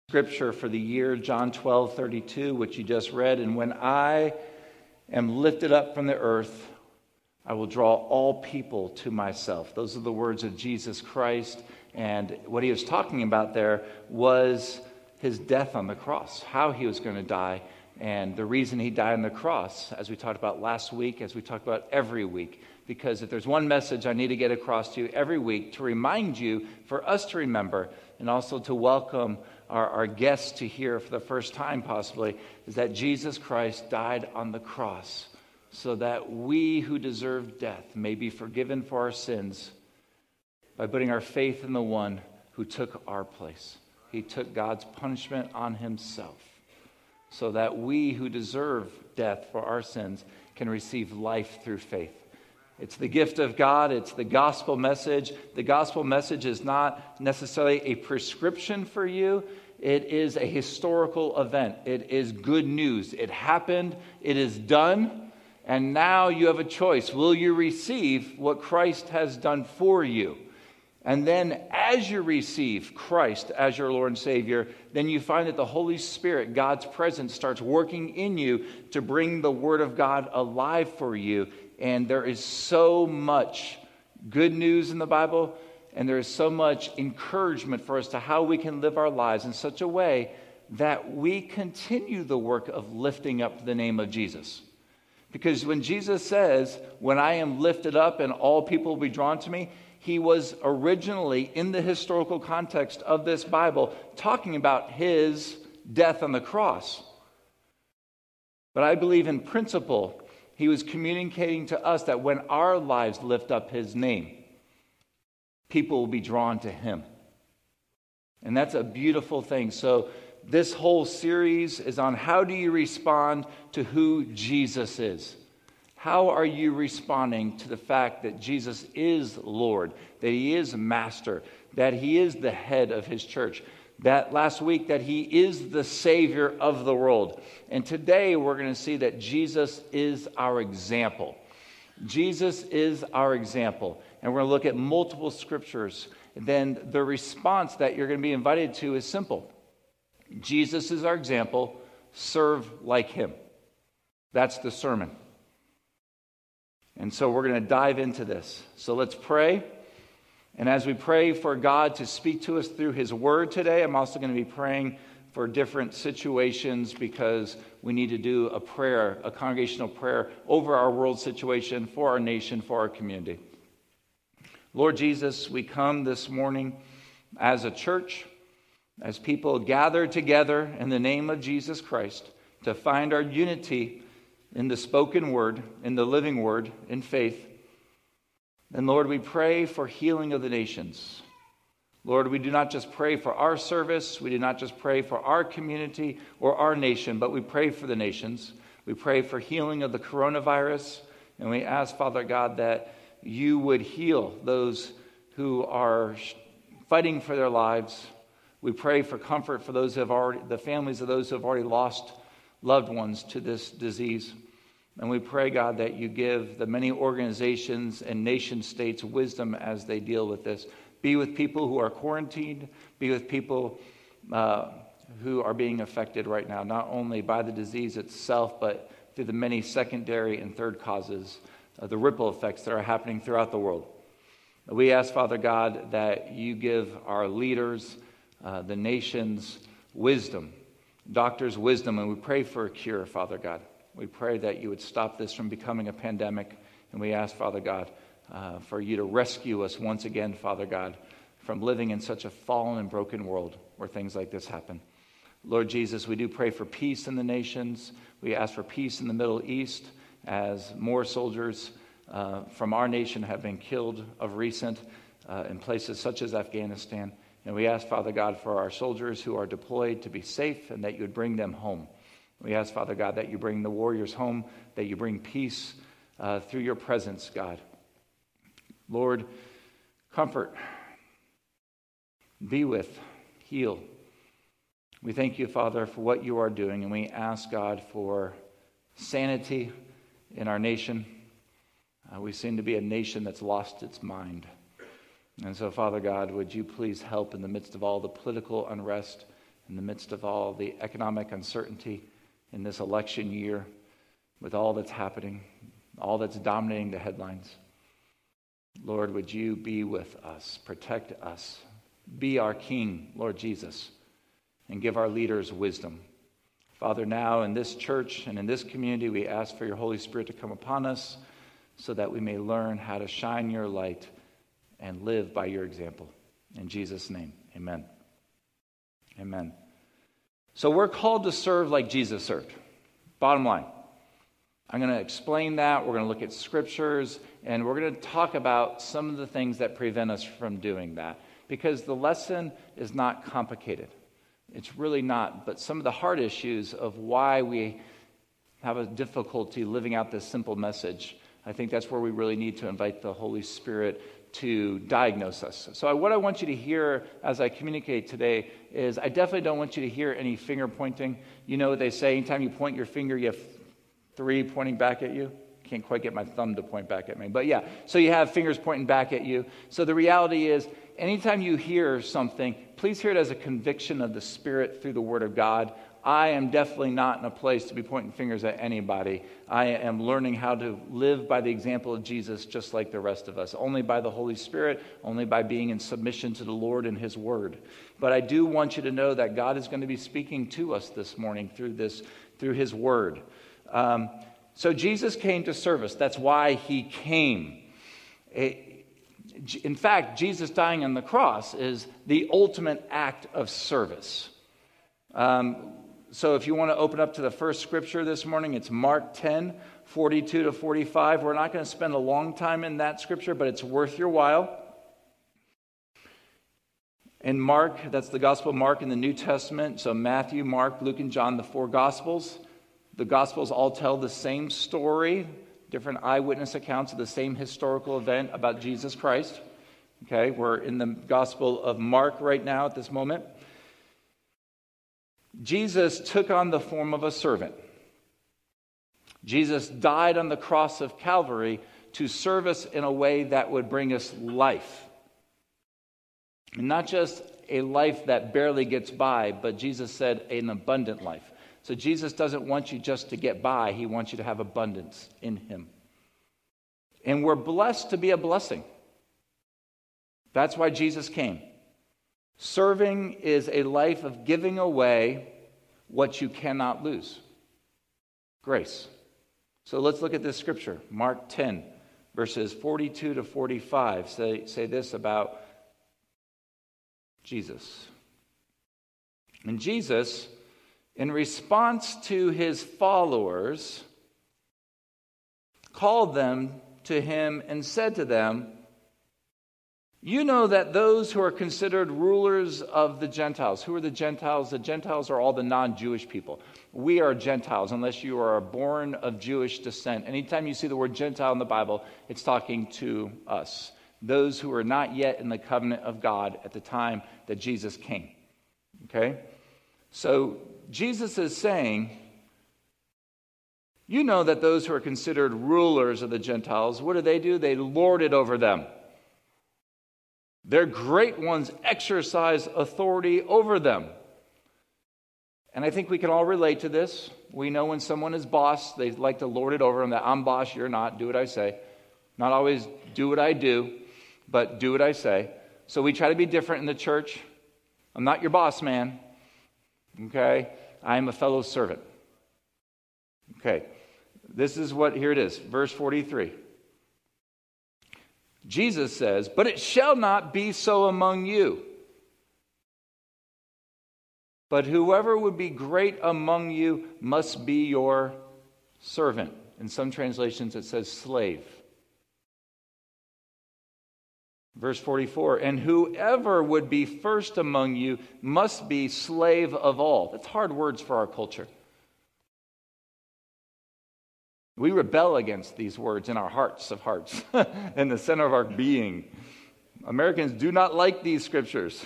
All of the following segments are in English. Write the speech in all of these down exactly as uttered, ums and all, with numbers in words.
Scripture for the year, John twelve thirty-two, which you just read. And when I am lifted up from the earth, I will draw all people to myself. Those are the words of Jesus Christ. And what he was talking about there was his death on the cross, how he was going to die. And the reason he died on the cross, as we talked about last week, as we talked about every week, because if there's one message I need to get across to you every week to remind you, for us to remember, and also to welcome our, our guests to hear for the first time possibly, is that Jesus Christ died on the cross so that we who deserve death may be forgiven for our sins by putting our faith in the one who took our place. He took God's punishment on himself so that we who deserve death for our sins can receive life through faith. It's the gift of God. It's the gospel message. The gospel message is not necessarily a prescription for you. It is a historical event. It is good news. It happened. It is done. And now you have a choice. Will you receive what Christ has done for you? And then as you receive Christ as your Lord and Savior, then you find that the Holy Spirit, God's presence, starts working in you to bring the Word of God alive for you. And there is so much good news in the Bible, and there is so much encouragement for us to how we can live our lives in such a way that we continue the work of lifting up the name of Jesus. Because when Jesus says, when I am lifted up and all people will be drawn to me, he was originally, in the historical context of this Bible, talking about his death on the cross. But I believe in principle, he was communicating to us that when our lives lift up his name, people will be drawn to him. And that's a beautiful thing. So this whole series is on how do you respond to who Jesus is. How are you responding to the fact that Jesus is Lord, that he is Master, that he is the head of his church, that last week that he is the Savior of the world. And today we're going to see that Jesus is our example. Jesus is our example. And we're going to look at multiple scriptures. And then the response that you're going to be invited to is simple. Jesus is our example. Serve like him. That's the sermon. And so we're going to dive into this. So let's pray. And as we pray for God to speak to us through his word today, I'm also going to be praying for different situations because we need to do a prayer, a congregational prayer over our world situation, for our nation, for our community. Lord Jesus, we come this morning as a church, as people gather together in the name of Jesus Christ to find our unity in the spoken word, in the living word, in faith. And Lord, we pray for healing of the nations. Lord, we do not just pray for our service, we do not just pray for our community or our nation, but we pray for the nations. We pray for healing of the coronavirus, and we ask, Father God, that you would heal those who are fighting for their lives. We pray for comfort for those who have already, the families of those who have already lost loved ones to this disease. And we pray, God, that you give the many organizations and nation states wisdom as they deal with this. Be with people who are quarantined. Be with people uh, who are being affected right now, not only by the disease itself, but through the many secondary and third causes, uh, the ripple effects that are happening throughout the world. We ask, Father God, that you give our leaders, uh, the nations, wisdom, doctors' wisdom, and we pray for a cure, Father God. We pray that you would stop this from becoming a pandemic, and we ask, Father God, uh, for you to rescue us once again, Father God, from living in such a fallen and broken world where things like this happen. Lord Jesus, we do pray for peace in the nations. We ask for peace in the Middle East as more soldiers uh, from our nation have been killed of recent uh, in places such as Afghanistan. And we ask, Father God, for our soldiers who are deployed to be safe and that you would bring them home. We ask, Father God, that you bring the warriors home, that you bring peace uh, through your presence, God. Lord, comfort, be with, heal. We thank you, Father, for what you are doing, and we ask, God, for sanity in our nation. Uh, we seem to be a nation that's lost its mind. And so, Father God, would you please help in the midst of all the political unrest in the midst of all the economic uncertainty in this election year, with all that's happening, all that's dominating the headlines. Lord, would you be with us, protect us, be our King, Lord Jesus, and give our leaders wisdom. Father, now in this church and in this community, we ask for your Holy Spirit to come upon us so that we may learn how to shine your light and live by your example. In Jesus' name, amen. Amen. So we're called to serve like Jesus served. Bottom line. I'm going to explain that. We're going to look at scriptures, and we're going to talk about some of the things that prevent us from doing that. Because the lesson is not complicated. It's really not. But some of the hard issues of why we have a difficulty living out this simple message, I think that's where we really need to invite the Holy Spirit to diagnose us. So I, what I want you to hear as I communicate today is I definitely don't want you to hear any finger pointing. You know what they say, anytime you point your finger, you have three pointing back at you. Can't quite get my thumb to point back at me. But yeah, so you have fingers pointing back at you. So the reality is, anytime you hear something, please hear it as a conviction of the Spirit through the Word of God. I am definitely not in a place to be pointing fingers at anybody. I am learning how to live by the example of Jesus just like the rest of us. Only by the Holy Spirit, only by being in submission to the Lord and His Word. But I do want you to know that God is going to be speaking to us this morning through this, through His Word. Um, so Jesus came to serve us. That's why He came. It, in fact, Jesus dying on the cross is the ultimate act of service. Um, so if you want to open up to the first scripture this morning, it's Mark ten, forty-two to forty-five. We're not going to spend a long time in that scripture, but it's worth your while. In Mark, that's the Gospel of Mark in the New Testament. So Matthew, Mark, Luke, and John, the four Gospels. The Gospels all tell the same story, different eyewitness accounts of the same historical event about Jesus Christ. Okay, we're in the Gospel of Mark right now at this moment. Jesus took on the form of a servant. Jesus died on the cross of Calvary to serve us in a way that would bring us life. And not just a life that barely gets by, but Jesus said an abundant life. So Jesus doesn't want you just to get by. He wants you to have abundance in Him. And we're blessed to be a blessing. That's why Jesus came. Serving is a life of giving away what you cannot lose. Grace. So let's look at this scripture. Mark ten, verses forty-two to forty-five say, say this about Jesus. And Jesus, in response to His followers, called them to Him and said to them, "You know that those who are considered rulers of the Gentiles," who are the Gentiles? The Gentiles are all the non-Jewish people. We are Gentiles unless you are born of Jewish descent. Anytime you see the word Gentile in the Bible, it's talking to us, those who are not yet in the covenant of God at the time that Jesus came. Okay? So Jesus is saying, you know that those who are considered rulers of the Gentiles, what do they do? They lord it over them. Their great ones exercise authority over them. And I think we can all relate to this. We know when someone is boss, they like to lord it over them, that I'm boss, you're not, do what I say. Not always do what I do, but do what I say. So we try to be different in the church. I'm not your boss, man. Okay? I am a fellow servant. Okay. This is what, here it is, verse forty-three. Jesus says, "But it shall not be so among you. But whoever would be great among you must be your servant." In some translations it says slave. Verse forty-four, "And whoever would be first among you must be slave of all." That's hard words for our culture. We rebel against these words in our hearts of hearts, in the center of our being. Americans do not like these scriptures.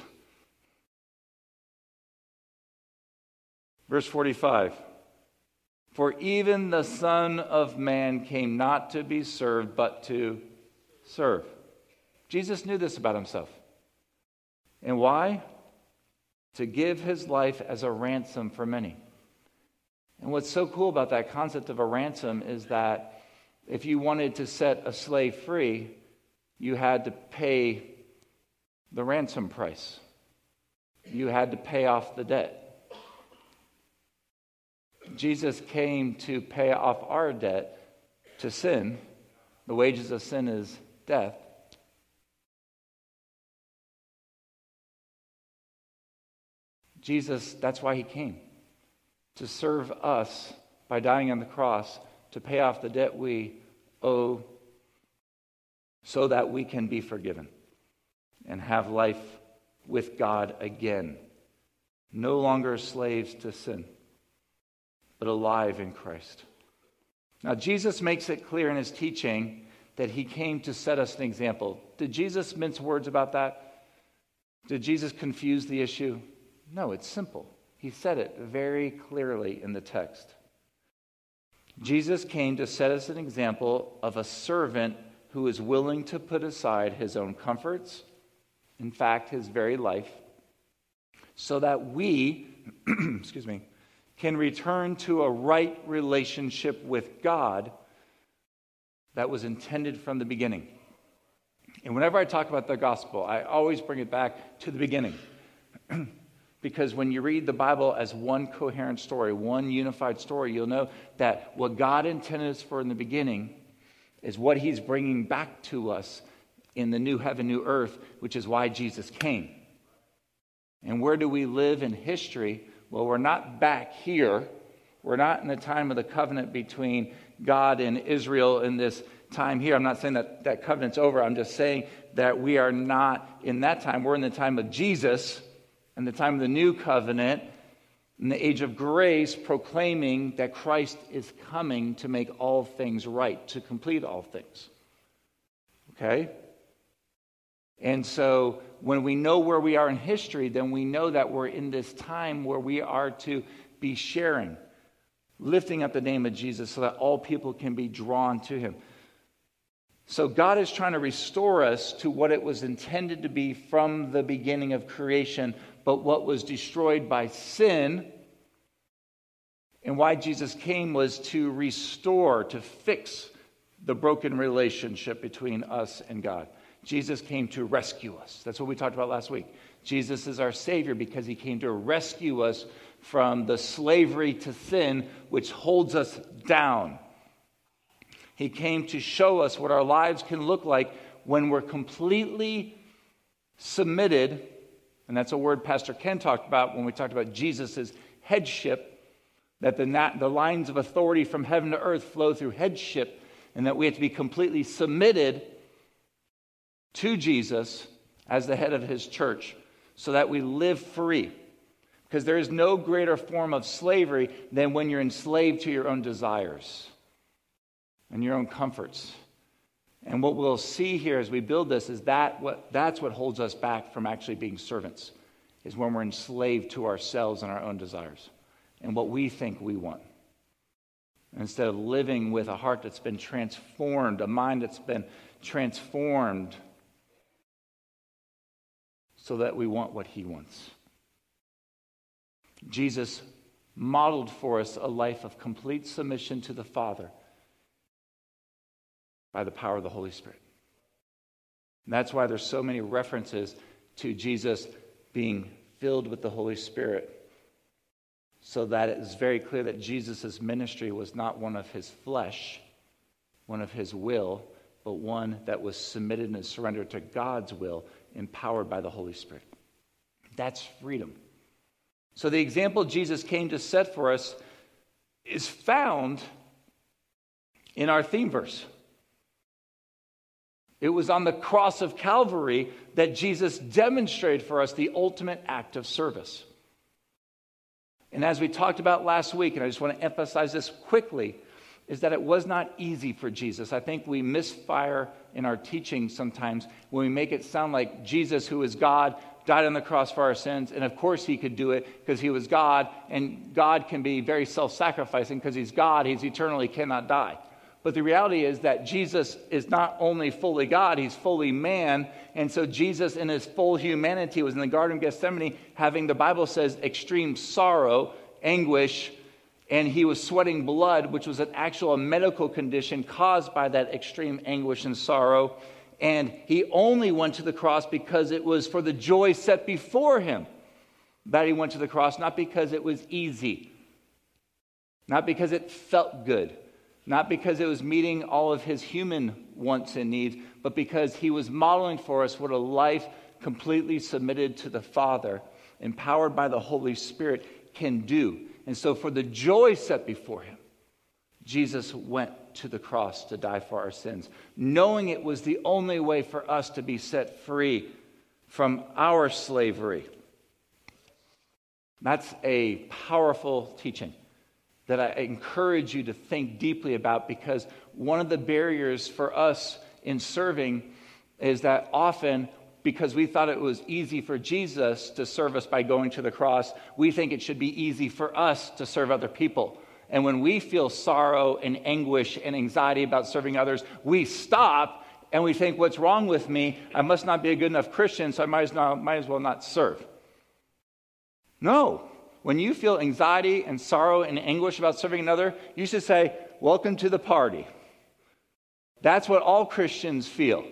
Verse forty-five, "For even the Son of Man came not to be served, but to serve." Jesus knew this about Himself. And why? to give his life as a ransom for many. And what's so cool about that concept of a ransom is that if you wanted to set a slave free, you had to pay the ransom price. You had to pay off the debt. Jesus came to pay off our debt to sin. The wages of sin is death. Jesus, that's why he came. To serve us by dying on the cross, to pay off the debt we owe so that we can be forgiven and have life with God again. No longer slaves to sin, but alive in Christ. Now, Jesus makes it clear in his teaching that he came to set us an example. Did Jesus mince words about that? Did Jesus confuse the issue? No, it's simple. He said it very clearly in the text. Jesus came to set us an example of a servant who is willing to put aside his own comforts, in fact, his very life, so that we, excuse me, can return to a right relationship with God that was intended from the beginning. And whenever I talk about the gospel, I always bring it back to the beginning. Because when you read the Bible as one coherent story, one unified story, you'll know that what God intended us for in the beginning is what he's bringing back to us in the new heaven, new earth, which is why Jesus came. And where do we live in history? Well, we're not back here. We're not in the time of the covenant between God and Israel in this time here. I'm not saying that that covenant's over. I'm just saying that we are not in that time. We're in the time of Jesus, in the time of the new covenant, in the age of grace, proclaiming that Christ is coming to make all things right, to complete all things. Okay? And so when we know where we are in history, then we know that we're in this time where we are to be sharing, lifting up the name of Jesus so that all people can be drawn to him. So God is trying to restore us to what it was intended to be from the beginning of creation, but what was destroyed by sin. And why Jesus came was to restore, to fix the broken relationship between us and God. Jesus came to rescue us. That's what we talked about last week. Jesus is our Savior because he came to rescue us from the slavery to sin which holds us down. He came to show us what our lives can look like when we're completely submitted, and that's a word Pastor Ken talked about when we talked about Jesus' headship, that the, nat- the lines of authority from heaven to earth flow through headship, and that we have to be completely submitted to Jesus as the head of his church so that we live free. Because there is no greater form of slavery than when you're enslaved to your own desires and your own comforts. And what we'll see here as we build this is that what that's what holds us back from actually being servants, is when we're enslaved to ourselves and our own desires and what we think we want. Instead of living with a heart that's been transformed, a mind that's been transformed so that we want what he wants. Jesus modeled for us a life of complete submission to the Father by the power of the Holy Spirit. And that's why there's so many references to Jesus being filled with the Holy Spirit, so that it is very clear that Jesus' ministry was not one of his flesh, one of his will, but one that was submitted and surrendered to God's will, empowered by the Holy Spirit. That's freedom. So the example Jesus came to set for us is found in our theme verse. It was on the cross of Calvary that Jesus demonstrated for us the ultimate act of service. And as we talked about last week, and I just want to emphasize this quickly, is that it was not easy for Jesus. I think we misfire in our teaching sometimes when we make it sound like Jesus, who is God, died on the cross for our sins, and of course he could do it because he was God, and God can be very self-sacrificing because he's God, he's eternal, he cannot die. But the reality is that Jesus is not only fully God, he's fully man. And so Jesus in his full humanity was in the Garden of Gethsemane having, the Bible says, extreme sorrow, anguish, and he was sweating blood, which was an actual medical condition caused by that extreme anguish and sorrow. And he only went to the cross because it was for the joy set before him that he went to the cross, not because it was easy, not because it felt good, not because it was meeting all of his human wants and needs, but because he was modeling for us what a life completely submitted to the Father, empowered by the Holy Spirit, can do. And so for the joy set before him, Jesus went to the cross to die for our sins, knowing it was the only way for us to be set free from our slavery. That's a powerful teaching that I encourage you to think deeply about, because one of the barriers for us in serving is that often, because we thought it was easy for Jesus to serve us by going to the cross, we think it should be easy for us to serve other people. And when we feel sorrow and anguish and anxiety about serving others, we stop and we think, what's wrong with me? I must not be a good enough Christian, so I might as, not, might as well not serve. No. When you feel anxiety and sorrow and anguish about serving another, you should say, welcome to the party. That's what all Christians feel.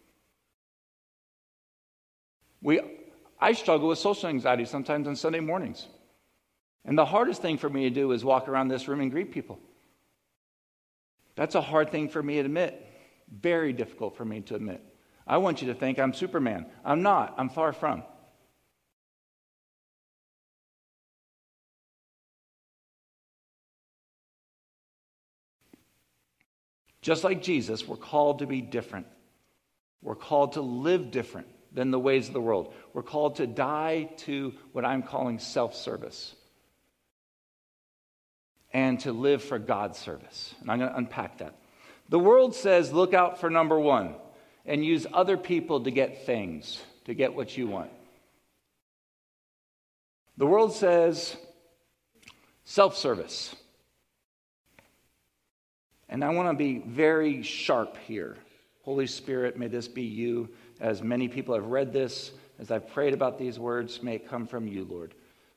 We, I struggle with social anxiety sometimes on Sunday mornings. And the hardest thing for me to do is walk around this room and greet people. That's a hard thing for me to admit. Very difficult for me to admit. I want you to think I'm Superman. I'm not. I'm far from. Just like Jesus, we're called to be different. We're called to live different than the ways of the world. We're called to die to what I'm calling self-service and to live for God's service. And I'm going to unpack that. The world says, look out for number one and use other people to get things, to get what you want. The world says, self-service. And I want to be very sharp here. Holy Spirit, may this be you. As many people have read this, as I've prayed about these words, may it come from you, Lord.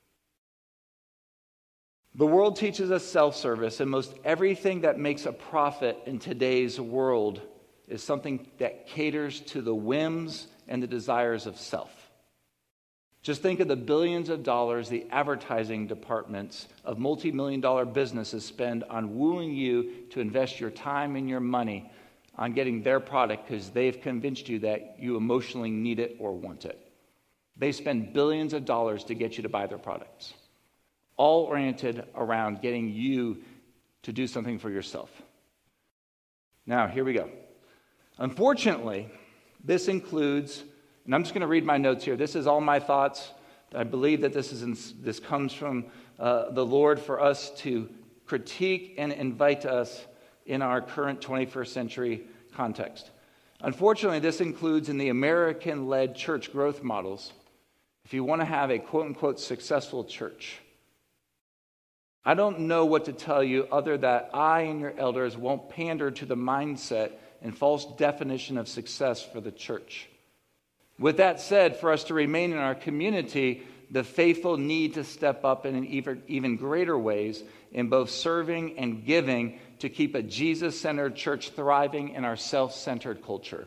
The world teaches us self-service, and most everything that makes a profit in today's world is something that caters to the whims and the desires of self. Just think of the billions of dollars the advertising departments of multi-million dollar businesses spend on wooing you to invest your time and your money on getting their product because they've convinced you that you emotionally need it or want it. They spend billions of dollars to get you to buy their products, all oriented around getting you to do something for yourself. Now, here we go. Unfortunately, this includes, and I'm just going to read my notes here. This is all my thoughts. I believe that this is in, this comes from uh, the Lord for us to critique and invite us in our current twenty-first century context. Unfortunately, this includes in the American-led church growth models. If you want to have a quote-unquote successful church, I don't know what to tell you other that I and your elders won't pander to the mindset and false definition of success for the church. With that said, for us to remain in our community, the faithful need to step up in even, even greater ways in both serving and giving to keep a Jesus-centered church thriving in our self-centered culture.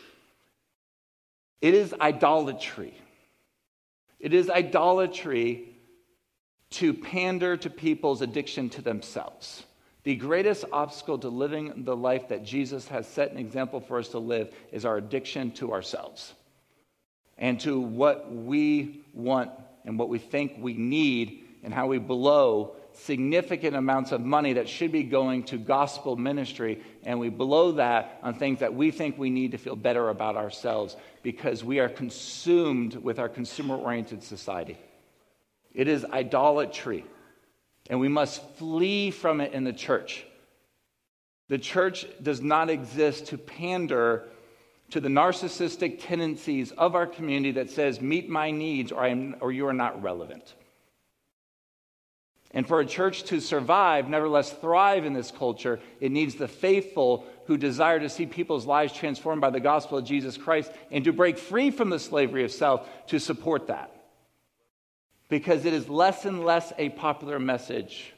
It is idolatry. It is idolatry to pander to people's addiction to themselves. The greatest obstacle to living the life that Jesus has set an example for us to live is our addiction to ourselves and to what we want and what we think we need, and how we blow significant amounts of money that should be going to gospel ministry, and we blow that on things that we think we need to feel better about ourselves because we are consumed with our consumer-oriented society. It is idolatry, and we must flee from it in the church. The church does not exist to pander to the narcissistic tendencies of our community that says, meet my needs or, I am, or you are not relevant. And for a church to survive, nevertheless thrive in this culture, it needs the faithful who desire to see people's lives transformed by the gospel of Jesus Christ and to break free from the slavery of self to support that. Because it is less and less a popular message.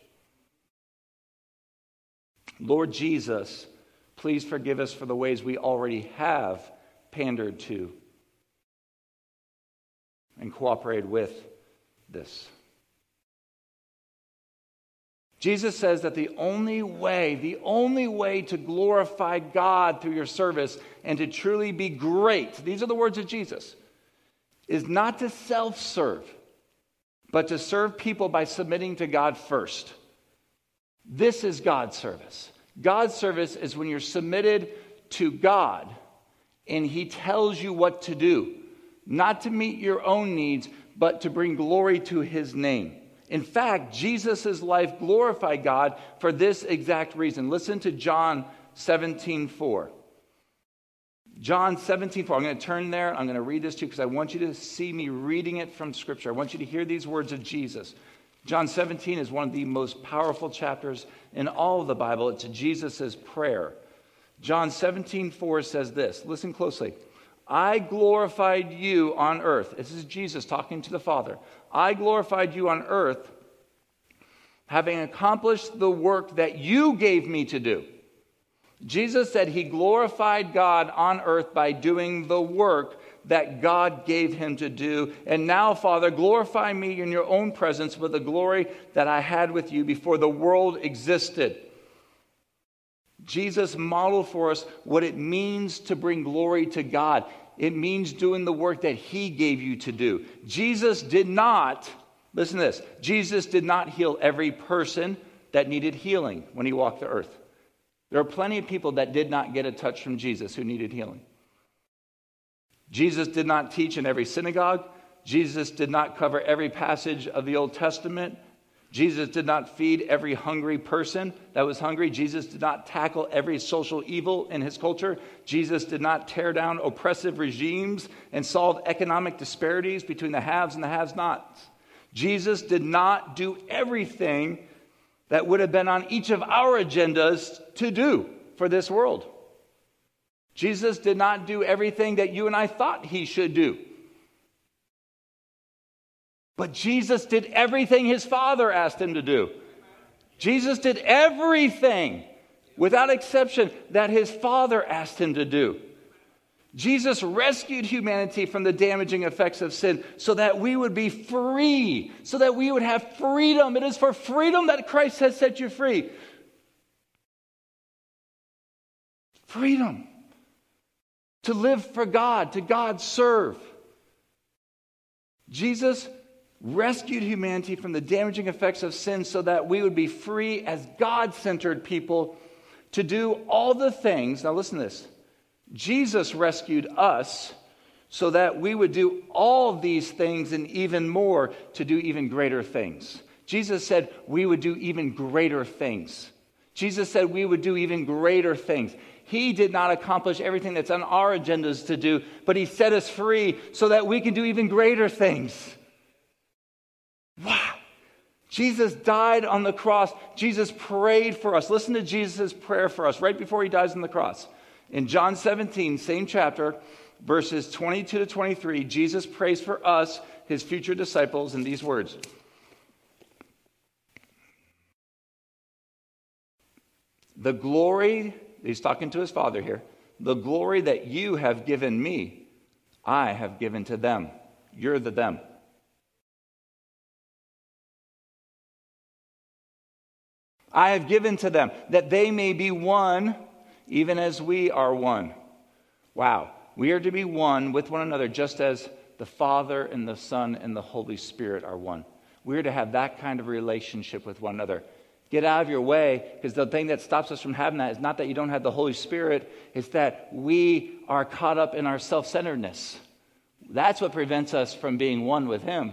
Lord Jesus, please forgive us for the ways we already have pandered to and cooperated with this. Jesus says that the only way, the only way to glorify God through your service and to truly be great, these are the words of Jesus, is not to self-serve, but to serve people by submitting to God first. This is God's service. God's service is when you're submitted to God and He tells you what to do, not to meet your own needs, but to bring glory to His name. In fact, Jesus' life glorified God for this exact reason. Listen to John seventeen four. John seventeen four. I'm going to turn there. I'm going to read this to you because I want you to see me reading it from Scripture. I want you to hear these words of Jesus. John seventeen is one of the most powerful chapters in all of the Bible. It's Jesus' prayer. John seventeen four says this. Listen closely. I glorified you on earth. This is Jesus talking to the Father. I glorified you on earth, having accomplished the work that you gave me to do. Jesus said he glorified God on earth by doing the work that God gave him to do. And now, Father, glorify me in your own presence with the glory that I had with you before the world existed. Jesus modeled for us what it means to bring glory to God. It means doing the work that He gave you to do. Jesus did not, listen to this, Jesus did not heal every person that needed healing when He walked the earth. There are plenty of people that did not get a touch from Jesus who needed healing. Jesus did not teach in every synagogue. Jesus did not cover every passage of the Old Testament. Jesus did not feed every hungry person that was hungry. Jesus did not tackle every social evil in His culture. Jesus did not tear down oppressive regimes and solve economic disparities between the haves and the have-nots. Jesus did not do everything that would have been on each of our agendas to do for this world. Jesus did not do everything that you and I thought He should do. But Jesus did everything His Father asked Him to do. Jesus did everything, without exception, that His Father asked Him to do. Jesus rescued humanity from the damaging effects of sin so that we would be free, so that we would have freedom. It is for freedom that Christ has set you free. Freedom. To live for God, to God serve. Jesus rescued humanity from the damaging effects of sin so that we would be free as God-centered people to do all the things. Now listen to this. Jesus rescued us so that we would do all these things and even more to do even greater things. Jesus said we would do even greater things. Jesus said we would do even greater things. He did not accomplish everything that's on our agendas to do, but He set us free so that we can do even greater things. Wow. Jesus died on the cross. Jesus prayed for us. Listen to Jesus' prayer for us right before He dies on the cross. In John seventeen, same chapter, verses twenty-two to twenty-three, Jesus prays for us, His future disciples, in these words. The glory, He's talking to His Father here, the glory that you have given me, I have given to them. You're the them. I have given to them, that they may be one, even as we are one. Wow. We are to be one with one another, just as the Father and the Son and the Holy Spirit are one. We are to have that kind of relationship with one another. Get out of your way, because the thing that stops us from having that is not that you don't have the Holy Spirit, it's that we are caught up in our self-centeredness. That's what prevents us from being one with Him.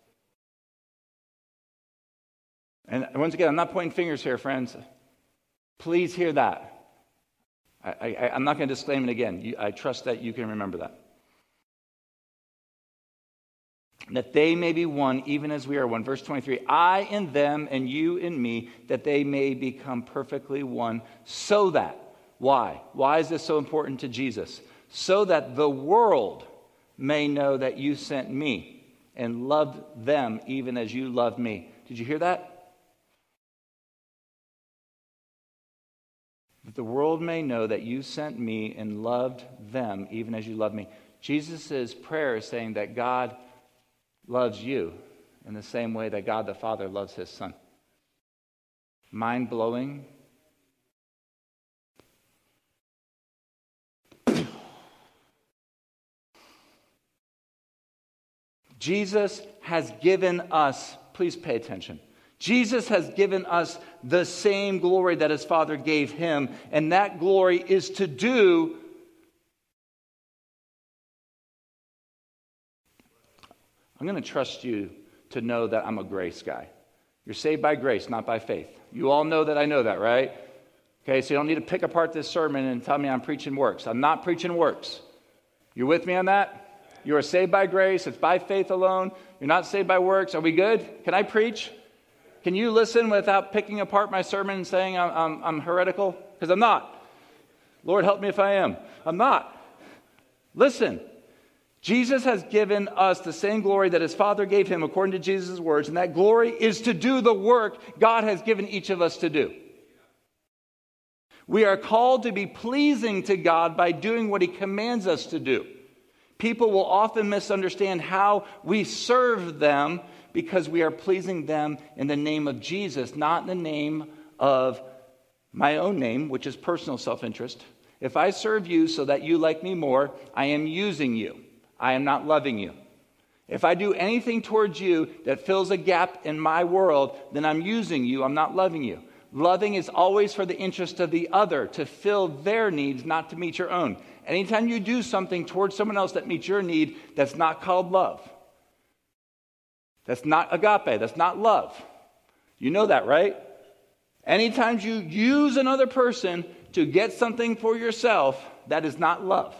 And once again, I'm not pointing fingers here, friends. Please hear that. I, I, I'm not going to disclaim it again. You, I trust that you can remember that. that they may be one, even as we are one. Verse twenty-three, I in them and you in me, that they may become perfectly one, so that, why? Why is this so important to Jesus? So that the world may know that you sent me and loved them even as you loved me. Did you hear that? That the world may know that you sent me and loved them even as you loved me. Jesus' prayer is saying that God loves you in the same way that God the Father loves his Son. Mind-blowing. Jesus has given us, please pay attention. Jesus has given us the same glory that his Father gave him, and that glory is to do I'm going to trust you to know that I'm a grace guy. You're saved by grace, not by faith. You all know that I know that, right? Okay, so you don't need to pick apart this sermon and tell me I'm preaching works. I'm not preaching works. You with me on that? You are saved by grace. It's by faith alone. You're not saved by works. Are we good? Can I preach? Can you listen without picking apart my sermon and saying I'm, I'm, I'm heretical? Because I'm not. Lord, help me if I am. I'm not. Listen. Jesus has given us the same glory that his Father gave him according to Jesus' words, and that glory is to do the work God has given each of us to do. We are called to be pleasing to God by doing what he commands us to do. People will often misunderstand how we serve them because we are pleasing them in the name of Jesus, not in the name of my own name, which is personal self-interest. If I serve you so that you like me more, I am using you. I am not loving you. If I do anything towards you that fills a gap in my world, then I'm using you. I'm not loving you. Loving is always for the interest of the other, to fill their needs, not to meet your own. Anytime you do something towards someone else that meets your need, that's not called love. That's not agape. That's not love. You know that, right? Anytime you use another person to get something for yourself, that is not love.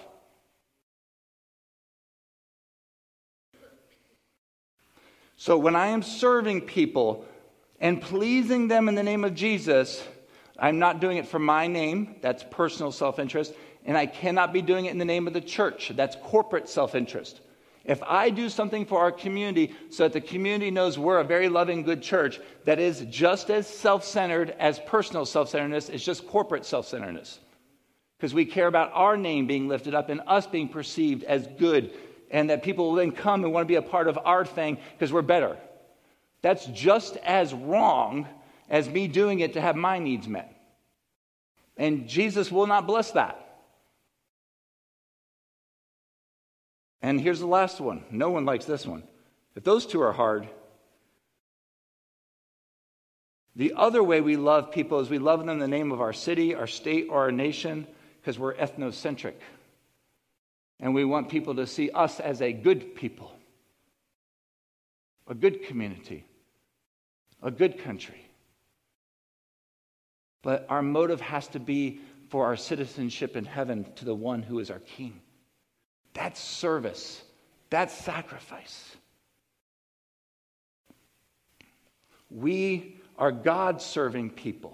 So when I am serving people and pleasing them in the name of Jesus, I'm not doing it for my name. That's personal self-interest. And I cannot be doing it in the name of the church. That's corporate self-interest. If I do something for our community so that the community knows we're a very loving, good church that is just as self-centered as personal self-centeredness, it's just corporate self-centeredness. Because we care about our name being lifted up and us being perceived as good, and that people will then come and want to be a part of our thing because we're better. That's just as wrong as me doing it to have my needs met. And Jesus will not bless that. And here's the last one. No one likes this one. If those two are hard, the other way we love people is we love them in the name of our city, our state, or our nation because we're ethnocentric. And we want people to see us as a good people, a good community, a good country. But our motive has to be for our citizenship in heaven to the one who is our King. That's service. That's sacrifice. We are God-serving people.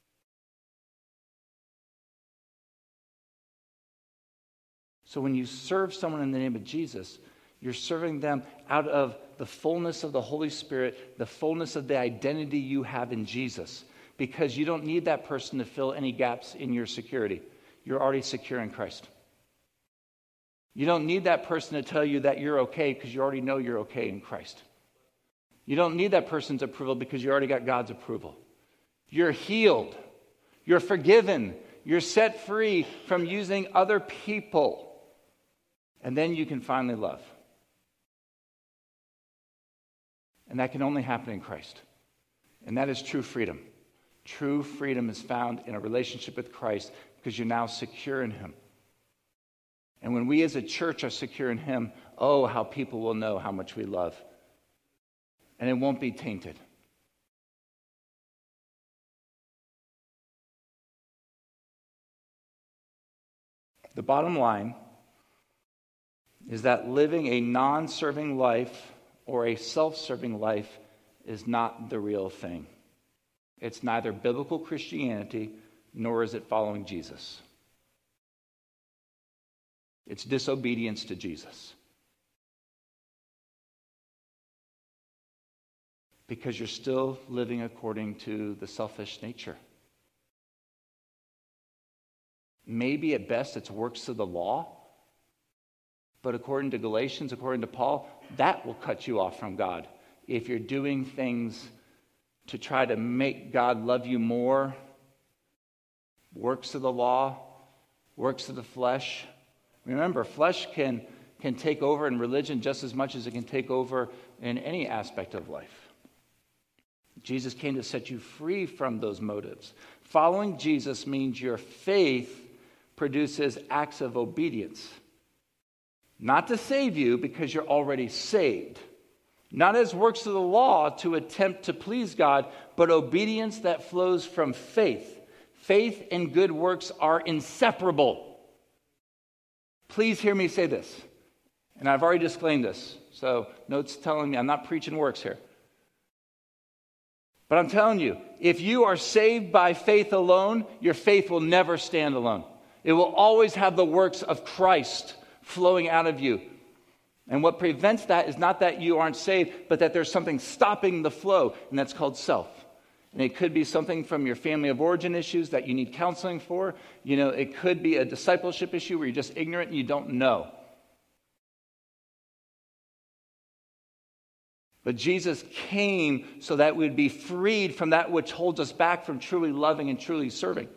So when you serve someone in the name of Jesus, you're serving them out of the fullness of the Holy Spirit, the fullness of the identity you have in Jesus, because you don't need that person to fill any gaps in your security. You're already secure in Christ. You don't need that person to tell you that you're okay because you already know you're okay in Christ. You don't need that person's approval because you already got God's approval. You're healed. You're forgiven. You're set free from using other people. And then you can finally love. And that can only happen in Christ. And that is true freedom. True freedom is found in a relationship with Christ because you're now secure in Him. And when we as a church are secure in Him, oh, how people will know how much we love. And it won't be tainted. The bottom line is that living a non-serving life or a self-serving life is not the real thing. It's neither biblical Christianity nor is it following Jesus. It's disobedience to Jesus. Because you're still living according to the selfish nature. Maybe at best it's works of the law, but according to Galatians, according to Paul, that will cut you off from God. If you're doing things to try to make God love you more, works of the law, works of the flesh. Remember, flesh can, can take over in religion just as much as it can take over in any aspect of life. Jesus came to set you free from those motives. Following Jesus means your faith produces acts of obedience. Not to save you, because you're already saved. Not as works of the law to attempt to please God, but obedience that flows from faith. Faith and good works are inseparable. Please hear me say this. And I've already disclaimed this, so notes telling me I'm not preaching works here. But I'm telling you, if you are saved by faith alone, your faith will never stand alone. It will always have the works of Christ flowing out of you. And what prevents that is not that you aren't saved, but that there's something stopping the flow, and that's called self. And it could be something from your family of origin issues that you need counseling for. You know, it could be a discipleship issue where you're just ignorant and you don't know. But Jesus came so that we'd be freed from that which holds us back from truly loving and truly serving.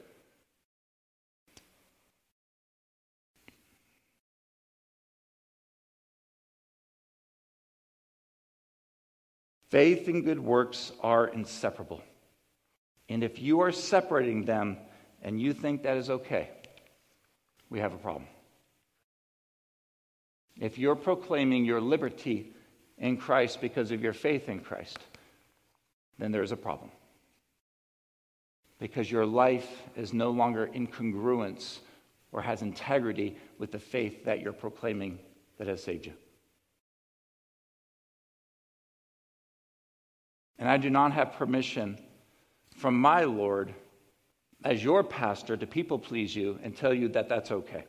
Faith and good works are inseparable. And if you are separating them and you think that is okay, we have a problem. If you're proclaiming your liberty in Christ because of your faith in Christ, then there's a problem. Because your life is no longer in congruence or has integrity with the faith that you're proclaiming that has saved you. And I do not have permission from my Lord as your pastor to people please you and tell you that that's okay.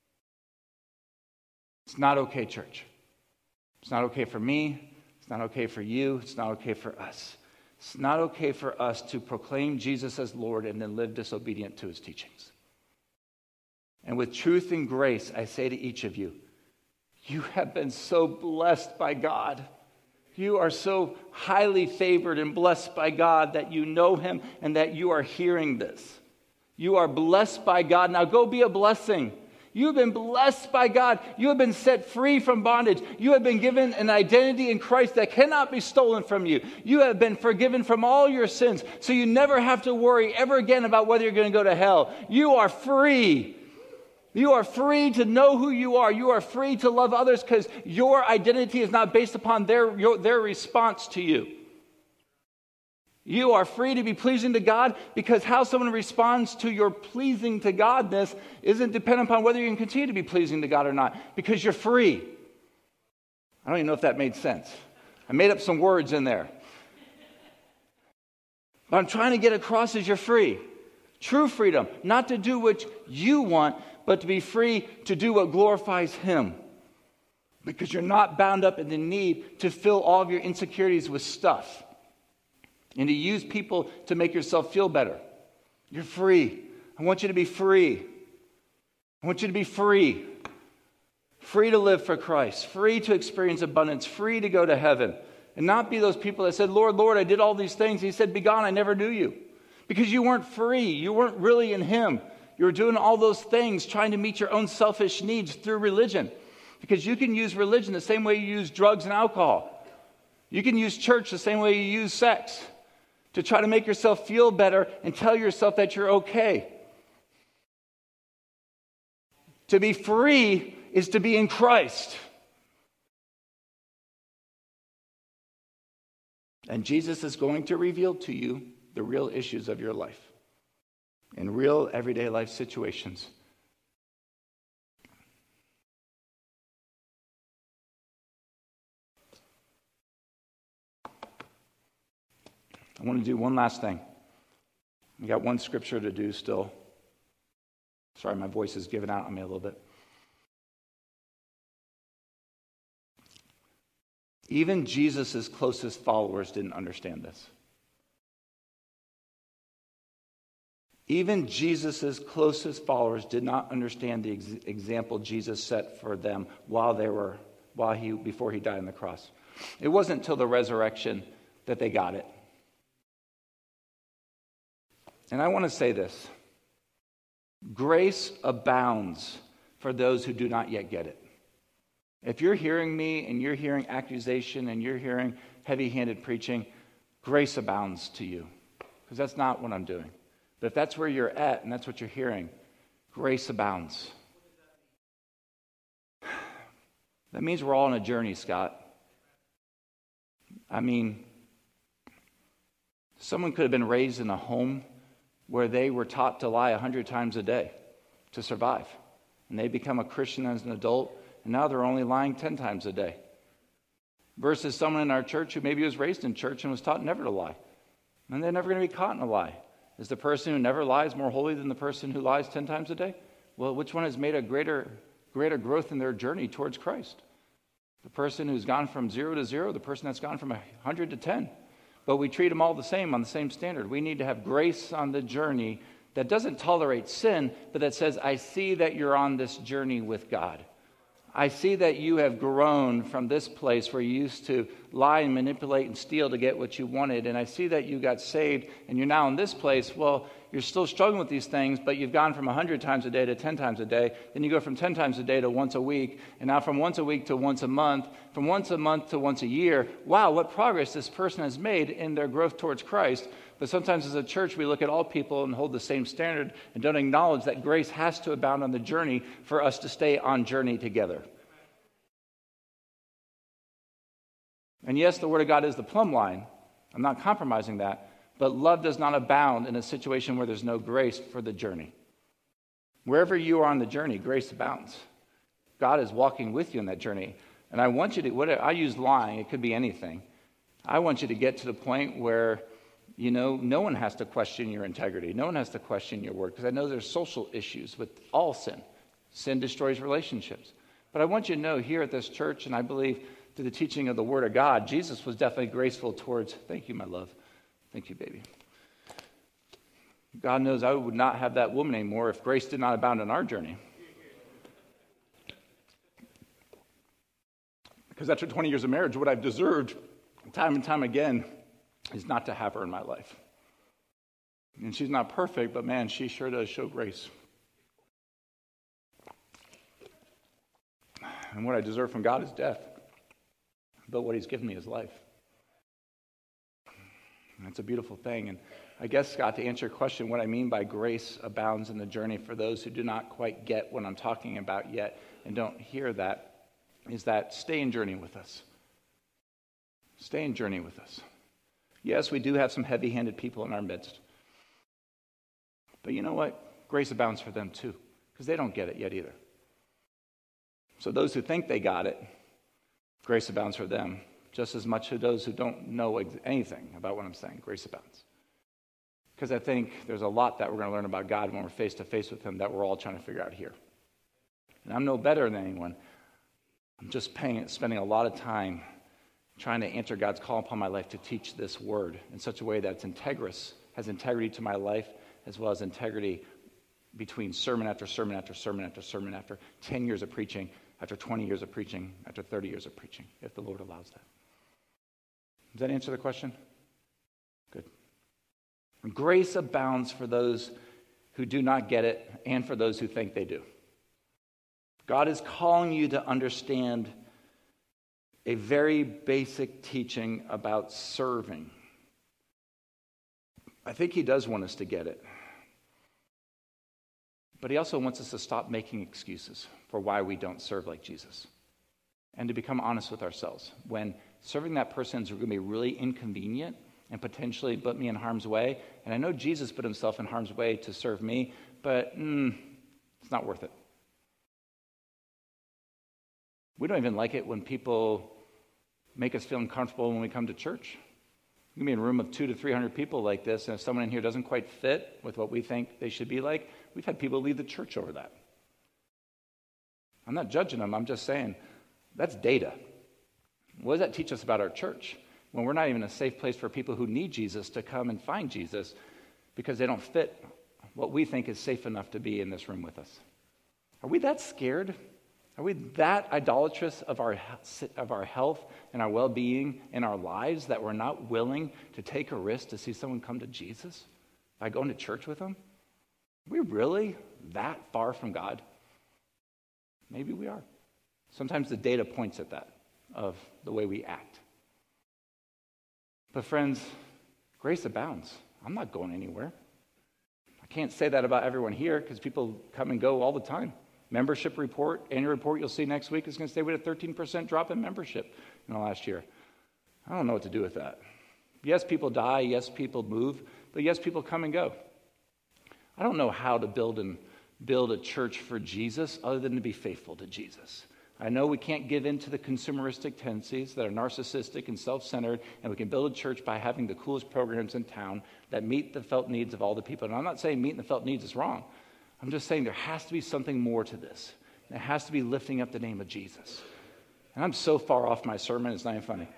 It's not okay, church. It's not okay for me. It's not okay for you. It's not okay for us. It's not okay for us to proclaim Jesus as Lord and then live disobedient to his teachings. And with truth and grace, I say to each of you, you have been so blessed by God. You are so highly favored and blessed by God that you know him and that you are hearing this. You are blessed by God. Now go be a blessing. You have been blessed by God. You have been set free from bondage. You have been given an identity in Christ that cannot be stolen from you. You have been forgiven from all your sins, so you never have to worry ever again about whether you're going to go to hell. You are free. You are free to know who you are. You are free to love others because your identity is not based upon their, your, their response to you. You are free to be pleasing to God because how someone responds to your pleasing to Godness isn't dependent upon whether you can continue to be pleasing to God or not, because you're free. I don't even know if that made sense. I made up some words in there. What I'm trying to get across is you're free. True freedom, not to do what you want, but to be free to do what glorifies him. Because you're not bound up in the need to fill all of your insecurities with stuff and to use people to make yourself feel better. You're free. I want you to be free. I want you to be free. Free to live for Christ. Free to experience abundance. Free to go to heaven. And not be those people that said, Lord, Lord, I did all these things. He said, begone, I never knew you. Because you weren't free. You weren't really in him. You were doing all those things, trying to meet your own selfish needs through religion. Because you can use religion the same way you use drugs and alcohol. You can use church the same way you use sex to try to make yourself feel better and tell yourself that you're okay. To be free is to be in Christ. And Jesus is going to reveal to you the real issues of your life in real everyday life situations. I want to do one last thing. We got one scripture to do still. Sorry, my voice is giving out on me a little bit. Even Jesus' closest followers didn't understand this. Even Jesus' closest followers did not understand the ex- example Jesus set for them while they were, while he, before he died on the cross. It wasn't until the resurrection that they got it. And I want to say this. Grace abounds for those who do not yet get it. If you're hearing me and you're hearing accusation and you're hearing heavy-handed preaching, grace abounds to you. Because that's not what I'm doing. But if that's where you're at and that's what you're hearing, grace abounds. That means we're all on a journey, Scott. I mean, someone could have been raised in a home where they were taught to lie a hundred times a day to survive. And they become a Christian as an adult, and now they're only lying ten times a day. Versus someone in our church who maybe was raised in church and was taught never to lie. And they're never going to be caught in a lie. Is the person who never lies more holy than the person who lies ten times a day? Well, which one has made a greater, greater growth in their journey towards Christ? The person who's gone from zero to zero, the person that's gone from one hundred to ten. But we treat them all the same on the same standard. We need to have grace on the journey that doesn't tolerate sin, but that says, I see that you're on this journey with God. I see that you have grown from this place where you used to lie and manipulate and steal to get what you wanted. And I see that you got saved and you're now in this place. Well, you're still struggling with these things, but you've gone from one hundred times a day to ten times a day. Then you go from ten times a day to once a week. And now from once a week to once a month. From once a month to once a year. Wow, what progress this person has made in their growth towards Christ. But sometimes as a church, we look at all people and hold the same standard and don't acknowledge that grace has to abound on the journey for us to stay on journey together. And yes, the Word of God is the plumb line. I'm not compromising that. But love does not abound in a situation where there's no grace for the journey. Wherever you are on the journey, grace abounds. God is walking with you in that journey. And I want you to, what I use lying, it could be anything. I want you to get to the point where, you know, no one has to question your integrity. No one has to question your word. Because I know there's social issues with all sin. Sin destroys relationships. But I want you to know here at this church, and I believe through the teaching of the Word of God, Jesus was definitely graceful towards, thank you, my love. Thank you, baby. God knows I would not have that woman anymore if grace did not abound in our journey. Because after twenty years of marriage, what I've deserved time and time again is not to have her in my life. And she's not perfect, but man, she sure does show grace. And what I deserve from God is death. But what he's given me is life. And that's a beautiful thing. And I guess, Scott, to answer your question, what I mean by grace abounds in the journey for those who do not quite get what I'm talking about yet and don't hear that, is that stay in journey with us. Stay in journey with us. Yes, we do have some heavy-handed people in our midst. But you know what? Grace abounds for them too, because they don't get it yet either. So those who think they got it, grace abounds for them, just as much as those who don't know ex- anything about what I'm saying. Grace abounds. Because I think there's a lot that we're going to learn about God when we're face to face with him that we're all trying to figure out here. And I'm no better than anyone. I'm just paying, spending a lot of time trying to answer God's call upon my life to teach this word in such a way that it's integrous, has integrity to my life, as well as integrity between sermon after sermon after sermon after sermon after ten years of preaching, after twenty years of preaching, after thirty years of preaching, if the Lord allows that. Does that answer the question? Good. Grace abounds for those who do not get it and for those who think they do. God is calling you to understand a very basic teaching about serving. I think he does want us to get it. But he also wants us to stop making excuses for why we don't serve like Jesus. And to become honest with ourselves. When serving that person is going to be really inconvenient and potentially put me in harm's way. And I know Jesus put himself in harm's way to serve me, but mm, it's not worth it. We don't even like it when people make us feel uncomfortable when we come to church. You can be in a room of two to three hundred people like this, and if someone in here doesn't quite fit with what we think they should be like, we've had people leave the church over that. I'm not judging them. I'm just saying that's data. What does that teach us about our church? When we're not even a safe place for people who need Jesus to come and find Jesus because they don't fit what we think is safe enough to be in this room with us. Are we that scared? Are we that idolatrous of our of our health and our well-being in our lives that we're not willing to take a risk to see someone come to Jesus by going to church with them? Are we really that far from God? Maybe we are. Sometimes the data points at that, of the way we act. But friends, grace abounds. I'm not going anywhere. I can't say that about everyone here because people come and go all the time. Membership report, annual report you'll see next week is going to say we had a thirteen percent drop in membership in the last year. I don't know what to do with that. Yes, people die. Yes, people move. But yes, people come and go. I don't know how to build and build a church for Jesus other than to be faithful to Jesus. I know we can't give in to the consumeristic tendencies that are narcissistic and self-centered, and we can build a church by having the coolest programs in town that meet the felt needs of all the people. And I'm not saying meeting the felt needs is wrong. I'm just saying there has to be something more to this. And it has to be lifting up the name of Jesus. And I'm so far off my sermon, it's not even funny.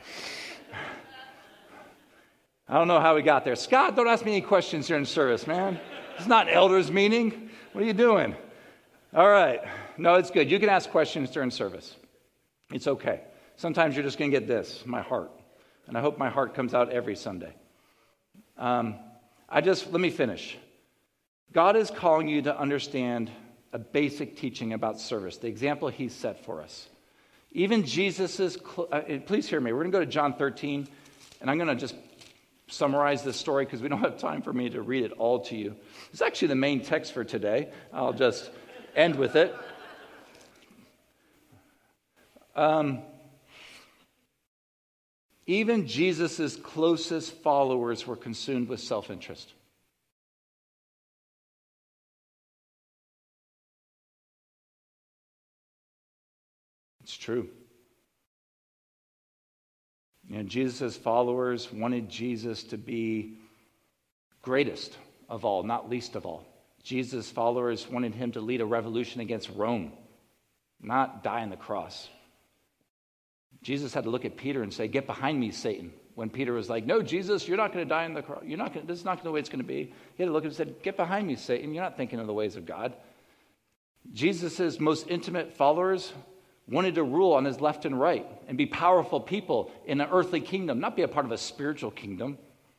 I don't know how we got there. Scott, don't ask me any questions during service, man. It's not an elders meeting. What are you doing? All right. No, it's good. You can ask questions during service. It's okay. Sometimes you're just going to get this, my heart. And I hope my heart comes out every Sunday. Um, I just, let me finish. God is calling you to understand a basic teaching about service, the example he set for us. Even Jesus's, uh, please hear me. We're going to go to John thirteen, and I'm going to just summarize this story because we don't have time for me to read it all to you. It's actually the main text for today. I'll just end with it. Um, even Jesus' closest followers were consumed with self-interest. It's true. You know, Jesus' followers wanted Jesus to be greatest of all, not least of all. Jesus' followers wanted him to lead a revolution against Rome, not die on the cross. Jesus had to look at Peter and say, "Get behind me, Satan." When Peter was like, "No, Jesus, you're not going to die on the cross. You're not going. This is not the way it's going to be." He had to look and said, "Get behind me, Satan. You're not thinking of the ways of God." Jesus' most intimate followers wanted to rule on his left and right and be powerful people in an earthly kingdom, not be a part of a spiritual kingdom.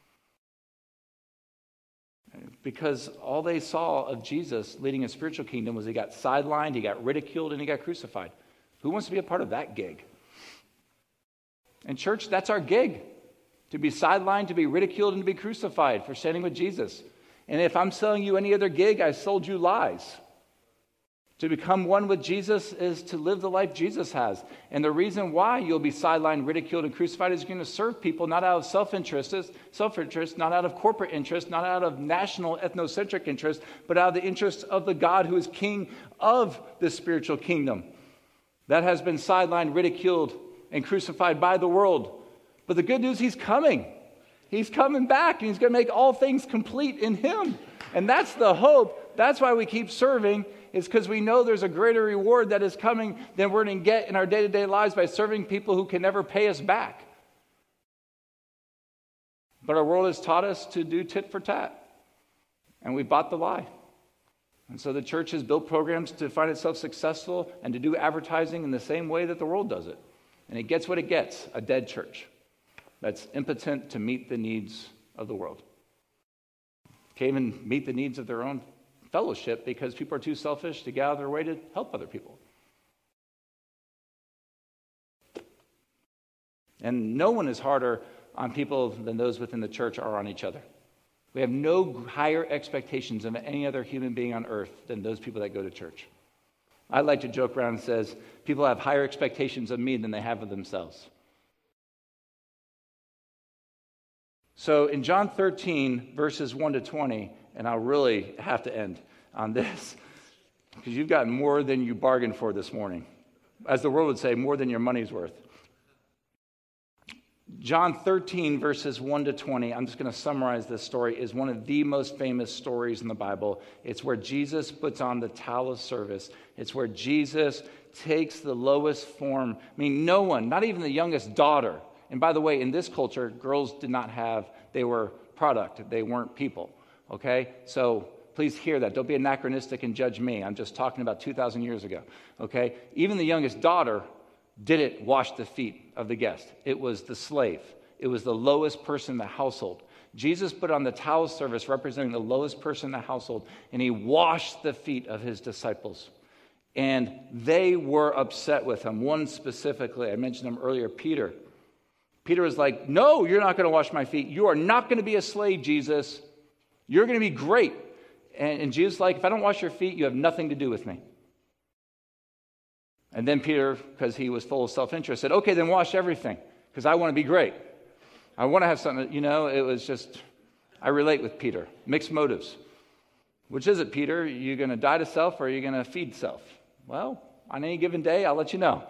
Because all they saw of Jesus leading a spiritual kingdom was he got sidelined, he got ridiculed, and he got crucified. Who wants to be a part of that gig? And church, that's our gig. To be sidelined, to be ridiculed, and to be crucified for standing with Jesus. And if I'm selling you any other gig, I sold you lies. To become one with Jesus is to live the life Jesus has. And the reason why you'll be sidelined, ridiculed, and crucified is you're going to serve people not out of self-interest, self-interest, not out of corporate interest, not out of national ethnocentric interest, but out of the interest of the God who is king of the spiritual kingdom that has been sidelined, ridiculed, and crucified by the world. But the good news, he's coming. He's coming back, and he's going to make all things complete in him. And that's the hope. That's why we keep serving, is because we know there's a greater reward that is coming than we're going to get in our day-to-day lives by serving people who can never pay us back. But our world has taught us to do tit for tat, and we bought the lie. And so the church has built programs to find itself successful and to do advertising in the same way that the world does it. And it gets what it gets, a dead church that's impotent to meet the needs of the world. Can't even meet the needs of their own fellowship because people are too selfish to get out of their way to help other people. And no one is harder on people than those within the church are on each other. We have no higher expectations of any other human being on earth than those people that go to church. I like to joke around and says, people have higher expectations of me than they have of themselves. So in John thirteen, verses one to twenty, and I'll really have to end on this, because you've gotten more than you bargained for this morning. As the world would say, more than your money's worth. John thirteen, verses one to twenty, I'm just going to summarize this story, is one of the most famous stories in the Bible. It's where Jesus puts on the towel of service. It's where Jesus takes the lowest form. I mean, no one, not even the youngest daughter. And by the way, in this culture, girls did not have, they were product. They weren't people, okay? So please hear that. Don't be anachronistic and judge me. I'm just talking about two thousand years ago, okay? Even the youngest daughter didn't wash the feet of the guest. It was the slave. It was the lowest person in the household. Jesus put on the towel service representing the lowest person in the household, and he washed the feet of his disciples. And they were upset with him. One specifically, I mentioned him earlier, Peter. Peter was like, no, you're not going to wash my feet. You are not going to be a slave, Jesus. You're going to be great. And, and Jesus is like, if I don't wash your feet, you have nothing to do with me. And then Peter, because he was full of self-interest, said, okay, then wash everything, because I want to be great. I want to have something, you know, it was just, I relate with Peter. Mixed motives. Which is it, Peter? Are you going to die to self or are you going to feed self? Well, on any given day, I'll let you know.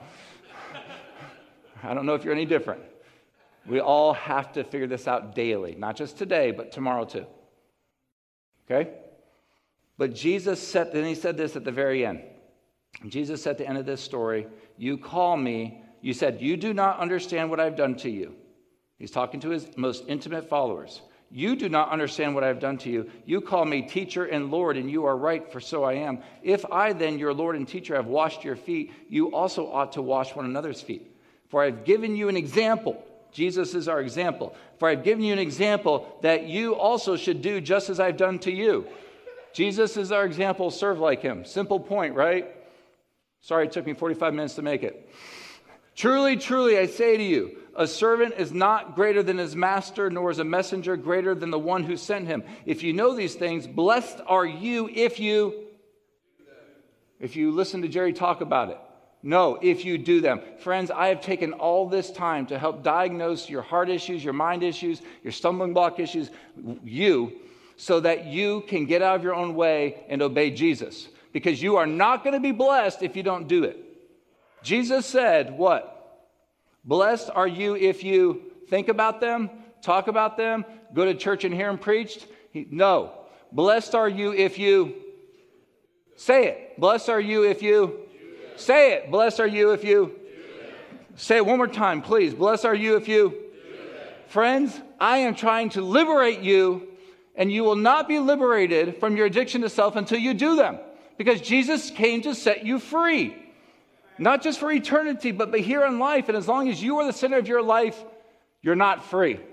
I don't know if you're any different. We all have to figure this out daily, not just today, but tomorrow too. Okay? But Jesus said, then he said this at the very end. Jesus said at the end of this story, you call me, you said, you do not understand what I've done to you. He's talking to his most intimate followers. You do not understand what I've done to you. You call me teacher and Lord, and you are right, for so I am. If I then, your Lord and teacher, have washed your feet, you also ought to wash one another's feet. For I've given you an example. Jesus is our example. For I've given you an example that you also should do just as I've done to you. Jesus is our example. Serve like him. Simple point, right? Sorry, it took me forty-five minutes to make it. Truly, truly, I say to you, a servant is not greater than his master, nor is a messenger greater than the one who sent him. If you know these things, blessed are you if you, if you listen to Jerry talk about it. No, if you do them. Friends, I have taken all this time to help diagnose your heart issues, your mind issues, your stumbling block issues, you, so that you can get out of your own way and obey Jesus. Because you are not going to be blessed if you don't do it. Jesus said, what? Blessed are you if you think about them, talk about them, go to church and hear them preached. He, no. Blessed are you if you say it. Blessed are you if you say it. Blessed are you if you say it one more time, please. Blessed are you if you friends, I am trying to liberate you, and you will not be liberated from your addiction to self until you do them. Because Jesus came to set you free. Not just for eternity, but, but here in life. And as long as you are the center of your life, you're not free.